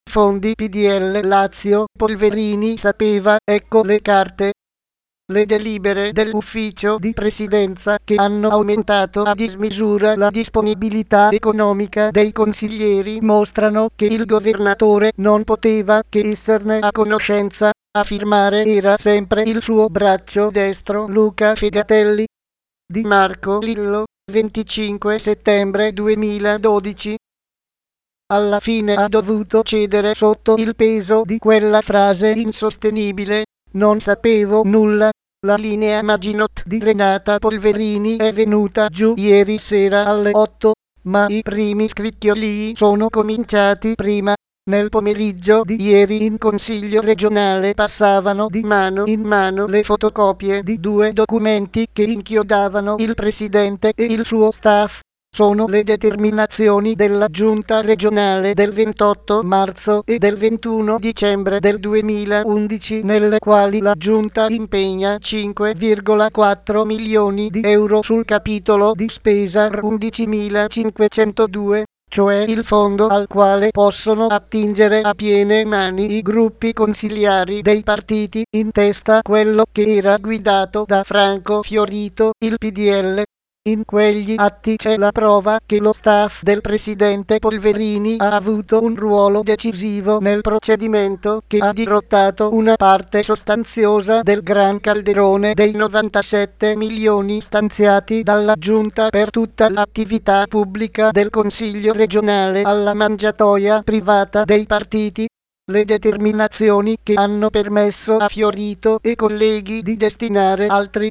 fondi PDL Lazio, Polverini sapeva, ecco le carte. Le delibere dell'ufficio di presidenza che hanno aumentato a dismisura la disponibilità economica dei consiglieri mostrano che il governatore non poteva che esserne a conoscenza. A firmare era sempre il suo braccio destro Luca Fegatelli. Di Marco Lillo, 25 settembre 2012. Alla fine ha dovuto cedere sotto il peso di quella frase insostenibile. Non sapevo nulla. La linea Maginot di Renata Polverini è venuta giù ieri sera alle 8, ma i primi scricchiolii sono cominciati prima. Nel pomeriggio di ieri in Consiglio regionale passavano di mano in mano le fotocopie di 2 documenti che inchiodavano il presidente e il suo staff. Sono le determinazioni della Giunta regionale del 28 marzo e del 21 dicembre del 2011 nelle quali la Giunta impegna 5,4 milioni di euro sul capitolo di spesa 11.502, cioè il fondo al quale possono attingere a piene mani i gruppi consigliari dei partiti, in testa quello che era guidato da Franco Fiorito, il PDL. In quegli atti c'è la prova che lo staff del presidente Polverini ha avuto un ruolo decisivo nel procedimento che ha dirottato una parte sostanziosa del gran calderone dei 97 milioni stanziati dalla Giunta per tutta l'attività pubblica del Consiglio regionale alla mangiatoia privata dei partiti. Le determinazioni che hanno permesso a Fiorito e colleghi di destinare altri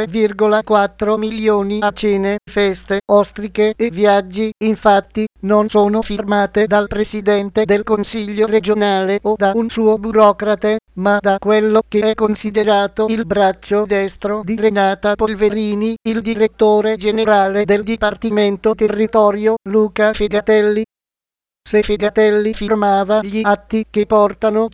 5,4 milioni a cene, feste, ostriche e viaggi, infatti, non sono firmate dal presidente del Consiglio regionale o da un suo burocrate, ma da quello che è considerato il braccio destro di Renata Polverini, il direttore generale del Dipartimento Territorio, Luca Fegatelli. Se Fegatelli firmava gli atti che portano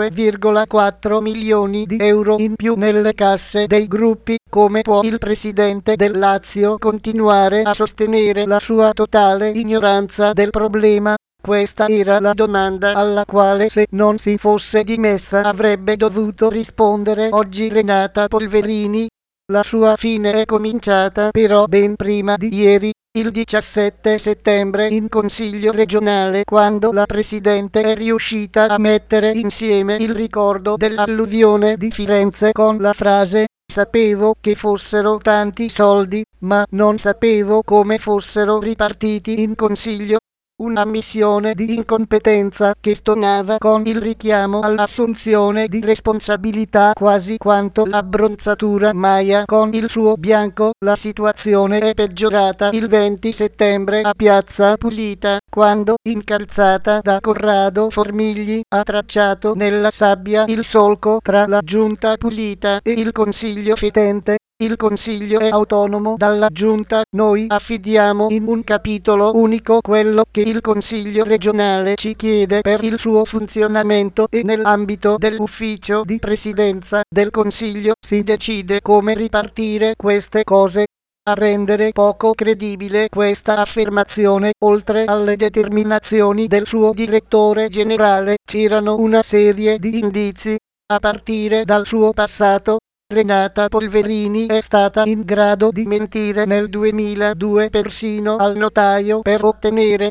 5,4 milioni di euro in più nelle casse dei gruppi, come può il presidente del Lazio continuare a sostenere la sua totale ignoranza del problema? Questa era la domanda alla quale, se non si fosse dimessa, avrebbe dovuto rispondere oggi Renata Polverini. La sua fine è cominciata però ben prima di ieri. Il 17 settembre in Consiglio regionale, quando la Presidente è riuscita a mettere insieme il ricordo dell'alluvione di Firenze con la frase «Sapevo che fossero tanti soldi, ma non sapevo come fossero ripartiti in Consiglio». Un'ammissione di incompetenza che stonava con il richiamo all'assunzione di responsabilità quasi quanto l'abbronzatura Maia con il suo bianco. La situazione è peggiorata il 20 settembre a Piazza Pulita, quando, incalzata da Corrado Formigli, ha tracciato nella sabbia il solco tra la Giunta Pulita e il Consiglio fetente. Il Consiglio è autonomo dalla Giunta, noi affidiamo in un capitolo unico quello che il Consiglio regionale ci chiede per il suo funzionamento e nell'ambito dell'ufficio di presidenza del Consiglio si decide come ripartire queste cose. A rendere poco credibile questa affermazione, oltre alle determinazioni del suo direttore generale, c'erano una serie di indizi, a partire dal suo passato. Renata Polverini è stata in grado di mentire nel 2002 persino al notaio per ottenere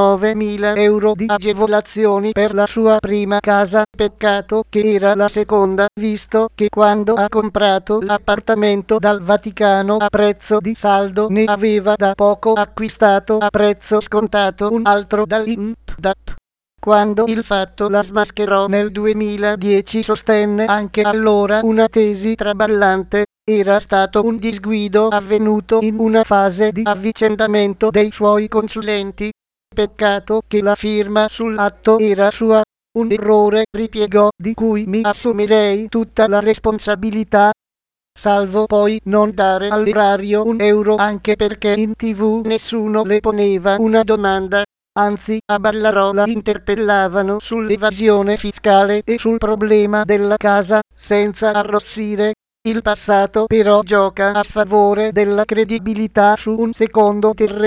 19.000 euro di agevolazioni per la sua prima casa, peccato che era la seconda, visto che quando ha comprato l'appartamento dal Vaticano a prezzo di saldo ne aveva da poco acquistato a prezzo scontato un altro dall'INPDAP. Quando il fatto la smascherò nel 2010 sostenne anche allora una tesi traballante. Era stato un disguido avvenuto in una fase di avvicendamento dei suoi consulenti. Peccato che la firma sull'atto era sua. Un errore, ripiegò, di cui mi assumerei tutta la responsabilità. Salvo poi non dare all'erario un euro anche perché in TV nessuno le poneva una domanda. Anzi, a Ballarò la interpellavano sull'evasione fiscale e sul problema della casa, senza arrossire. Il passato però gioca a sfavore della credibilità su un secondo terreno.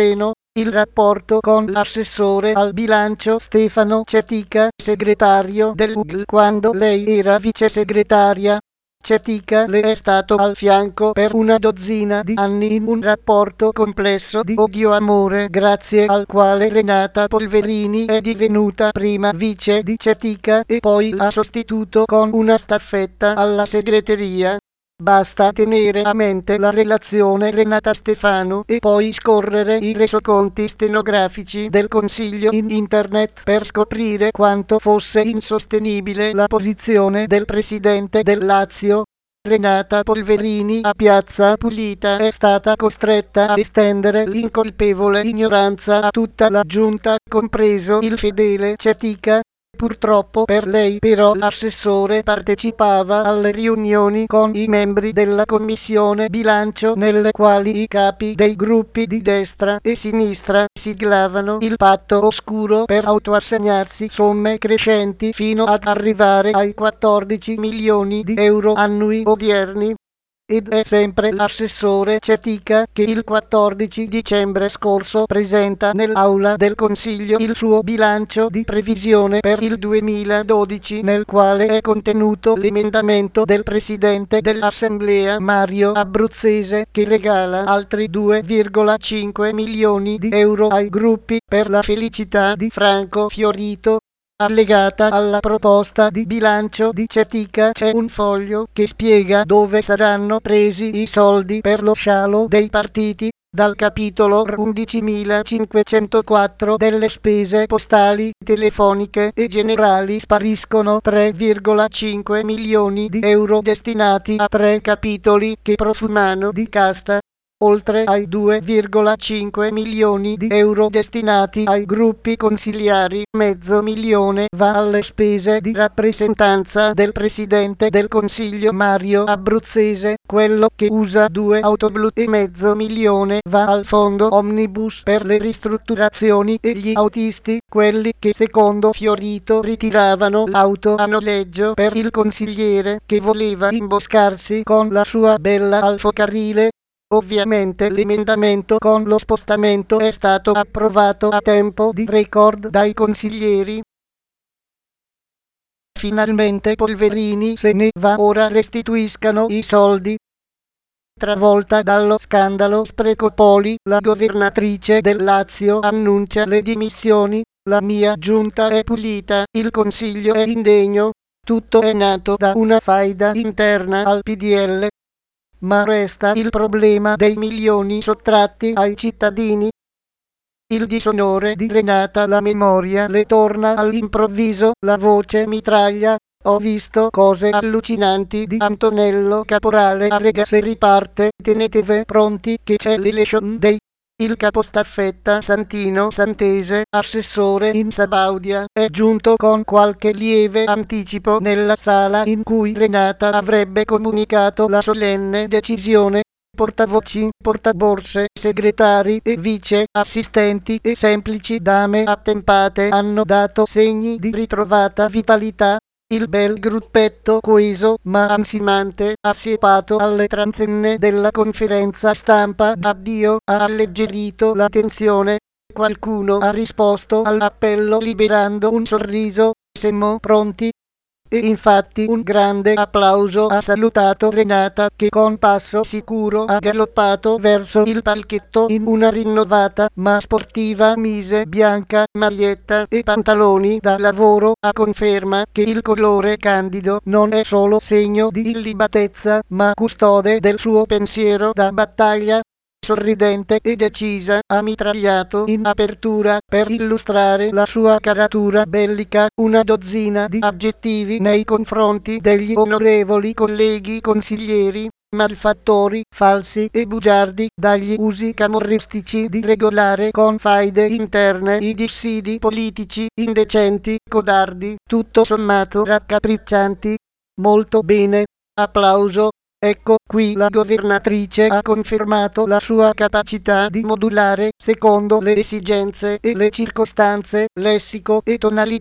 Il rapporto con l'assessore al bilancio Stefano Cetica, segretario dell'UGL quando lei era vice segretaria. Cetica le è stato al fianco per una dozzina di anni in un rapporto complesso di odio-amore grazie al quale Renata Polverini è divenuta prima vice di Cetica e poi l'ha sostituto con una staffetta alla segreteria. Basta tenere a mente la relazione Renata Stefano e poi scorrere i resoconti stenografici del Consiglio in internet per scoprire quanto fosse insostenibile la posizione del presidente del Lazio. Renata Polverini a Piazza Pulita è stata costretta a estendere l'incolpevole ignoranza a tutta la giunta, compreso il fedele Cetica. Purtroppo per lei però l'assessore partecipava alle riunioni con i membri della commissione bilancio nelle quali i capi dei gruppi di destra e sinistra siglavano il patto oscuro per autoassegnarsi somme crescenti fino ad arrivare ai 14 milioni di euro annui odierni. Ed è sempre l'assessore Cetica che il 14 dicembre scorso presenta nell'aula del Consiglio il suo bilancio di previsione per il 2012 nel quale è contenuto l'emendamento del presidente dell'Assemblea Mario Abruzzese che regala altri 2,5 milioni di euro ai gruppi per la felicità di Franco Fiorito. Allegata alla proposta di bilancio di Cetica c'è un foglio che spiega dove saranno presi i soldi per lo scialo dei partiti. Dal capitolo 11.504 delle spese postali, telefoniche e generali spariscono 3,5 milioni di euro destinati a 3 capitoli che profumano di casta. Oltre ai 2,5 milioni di euro destinati ai gruppi consiliari, mezzo milione va alle spese di rappresentanza del Presidente del Consiglio Mario Abruzzese, quello che usa 2 auto blu, e mezzo milione va al fondo omnibus per le ristrutturazioni e gli autisti, quelli che secondo Fiorito ritiravano l'auto a noleggio per il consigliere che voleva imboscarsi con la sua bella alfocarile. Ovviamente l'emendamento con lo spostamento è stato approvato a tempo di record dai consiglieri. Finalmente Polverini se ne va, ora restituiscano i soldi. Travolta dallo scandalo Sprecopoli, la governatrice del Lazio annuncia le dimissioni. La mia giunta è pulita, il consiglio è indegno. Tutto è nato da una faida interna al PDL. Ma resta il problema dei milioni sottratti ai cittadini. Il disonore di Renata, la memoria le torna all'improvviso, la voce mitraglia. Ho visto cose allucinanti di Antonello Caporale a Rega se riparte, tenetevi pronti che c'è l'election day. Il capostaffetta Santino Santese, assessore in Sabaudia, è giunto con qualche lieve anticipo nella sala in cui Renata avrebbe comunicato la solenne decisione. Portavoci, portaborse, segretari e vice assistenti e semplici dame attempate hanno dato segni di ritrovata vitalità. Il bel gruppetto coeso ma ansimante, assiepato alle transenne della conferenza stampa d'addio, ha alleggerito la tensione. Qualcuno ha risposto all'appello liberando un sorriso. Siamo pronti. E infatti un grande applauso ha salutato Renata che con passo sicuro ha galoppato verso il palchetto in una rinnovata ma sportiva mise bianca, maglietta e pantaloni da lavoro, a conferma che il colore candido non è solo segno di illibatezza ma custode del suo pensiero da battaglia. Sorridente e decisa, ha mitragliato in apertura per illustrare la sua caratura bellica una dozzina di aggettivi nei confronti degli onorevoli colleghi consiglieri, malfattori, falsi e bugiardi, dagli usi camorristici di regolare con faide interne i dissidi politici, indecenti, codardi, tutto sommato raccapriccianti. Molto bene. Applauso. Ecco, qui la governatrice ha confermato la sua capacità di modulare, secondo le esigenze e le circostanze, lessico e tonalità.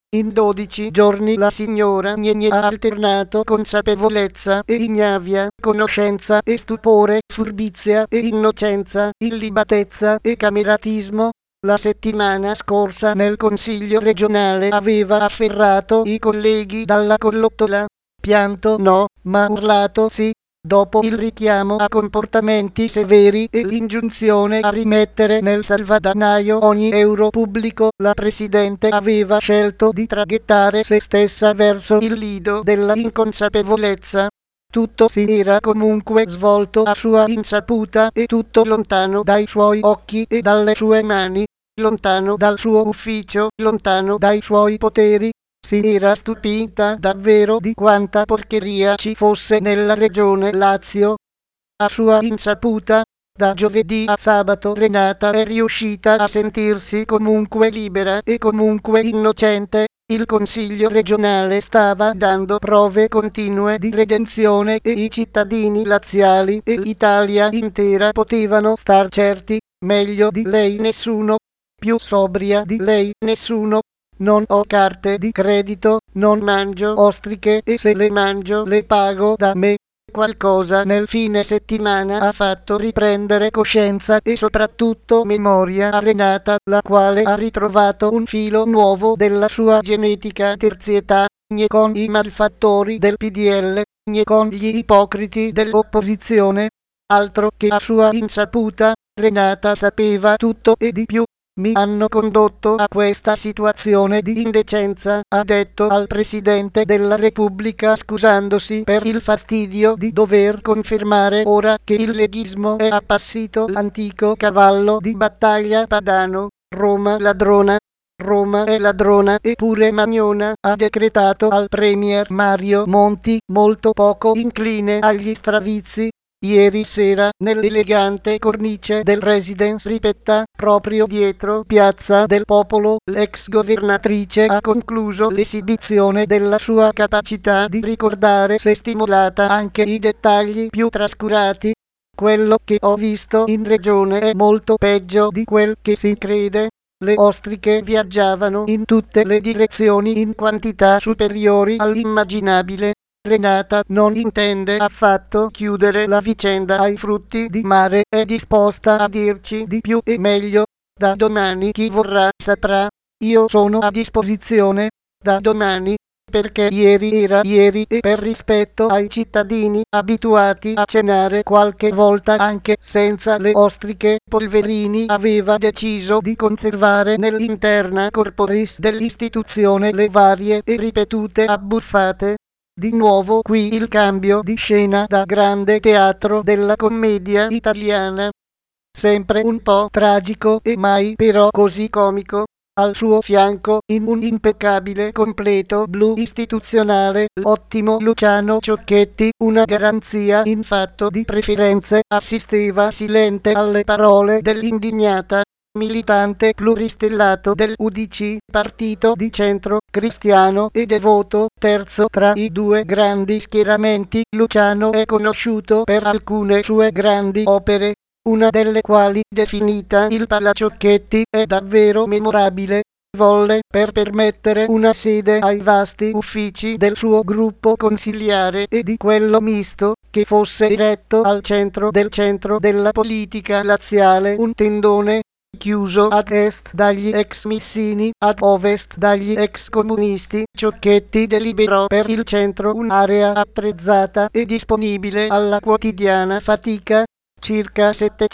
In 12 giorni la signora Gnegna ha alternato consapevolezza e ignavia, conoscenza e stupore, furbizia e innocenza, illibatezza e cameratismo. La settimana scorsa nel Consiglio regionale aveva afferrato i colleghi dalla collottola. Pianto no, ma urlato sì. Dopo il richiamo a comportamenti severi e l'ingiunzione a rimettere nel salvadanaio ogni euro pubblico, la Presidente aveva scelto di traghettare se stessa verso il lido della inconsapevolezza. Tutto si era comunque svolto a sua insaputa e tutto lontano dai suoi occhi e dalle sue mani, lontano dal suo ufficio, lontano dai suoi poteri. Si era stupita davvero di quanta porcheria ci fosse nella regione Lazio. A sua insaputa, da giovedì a sabato Renata è riuscita a sentirsi comunque libera e comunque innocente. Il Consiglio regionale stava dando prove continue di redenzione e i cittadini laziali e l'Italia intera potevano star certi, meglio di lei nessuno, più sobria di lei nessuno. Non ho carte di credito, non mangio ostriche e se le mangio le pago da me. Qualcosa nel fine settimana ha fatto riprendere coscienza e soprattutto memoria a Renata, la quale ha ritrovato un filo nuovo della sua genetica terzietà, né con i malfattori del PDL, né con gli ipocriti dell'opposizione. Altro che a sua insaputa, Renata sapeva tutto e di più. Mi hanno condotto a questa situazione di indecenza, ha detto al Presidente della Repubblica scusandosi per il fastidio di dover confermare ora che il leghismo è appassito l'antico cavallo di battaglia padano. Roma ladrona. Roma è ladrona e pure magnona, ha decretato al Premier Mario Monti, molto poco incline agli stravizi. Ieri sera, nell'elegante cornice del Residence Ripetta, proprio dietro Piazza del Popolo, l'ex governatrice ha concluso l'esibizione della sua capacità di ricordare se stimolata anche i dettagli più trascurati. Quello che ho visto in regione è molto peggio di quel che si crede. Le ostriche viaggiavano in tutte le direzioni in quantità superiori all'immaginabile. Renata non intende affatto chiudere la vicenda ai frutti di mare, è disposta a dirci di più e meglio. Da domani chi vorrà saprà. Io sono a disposizione. Da domani, perché ieri era ieri e per rispetto ai cittadini abituati a cenare qualche volta anche senza le ostriche, Polverini aveva deciso di conservare nell'interna corporis dell'istituzione le varie e ripetute abbuffate. Di nuovo qui il cambio di scena da grande teatro della commedia italiana. Sempre un po' tragico e mai però così comico. Al suo fianco, in un impeccabile completo blu istituzionale, l'ottimo Luciano Ciocchetti, una garanzia in fatto di preferenze, assisteva silente alle parole dell'indignata militante pluristellato del UDC, partito di centro, cristiano e devoto, terzo tra i due grandi schieramenti. Luciano è conosciuto per alcune sue grandi opere, una delle quali, definita Il Palaciocchetti, è davvero memorabile. Volle, per permettere una sede ai vasti uffici del suo gruppo consiliare e di quello misto, che fosse eretto al centro della politica laziale, un tendone chiuso ad est dagli ex missini, ad ovest dagli ex comunisti. Ciocchetti deliberò per il centro un'area attrezzata e disponibile alla quotidiana fatica. Circa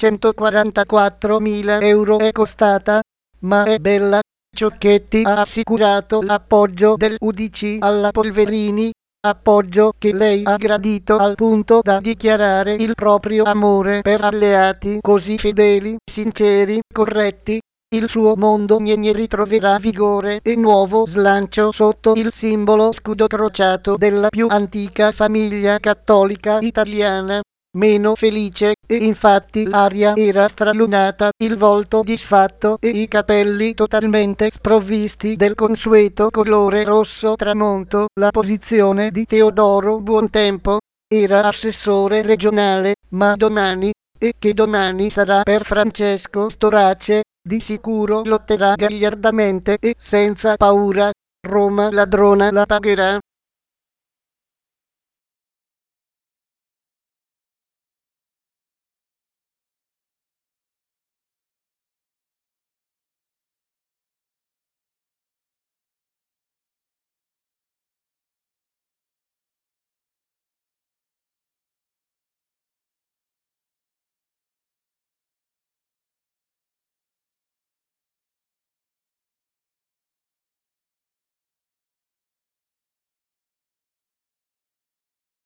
744.000 euro è costata, ma è bella. Ciocchetti ha assicurato l'appoggio del UDC alla Polverini, appoggio che lei ha gradito al punto da dichiarare il proprio amore per alleati così fedeli, sinceri, corretti. Il suo mondo Gnegna ritroverà vigore e nuovo slancio sotto il simbolo scudo crociato della più antica famiglia cattolica italiana. Meno felice, e infatti l'aria era stralunata, il volto disfatto e i capelli totalmente sprovvisti del consueto colore rosso tramonto. La posizione di Teodoro Buontempo. Era assessore regionale, ma domani, e che domani sarà per Francesco Storace, di sicuro lotterà gagliardamente e senza paura. Roma ladrona la pagherà.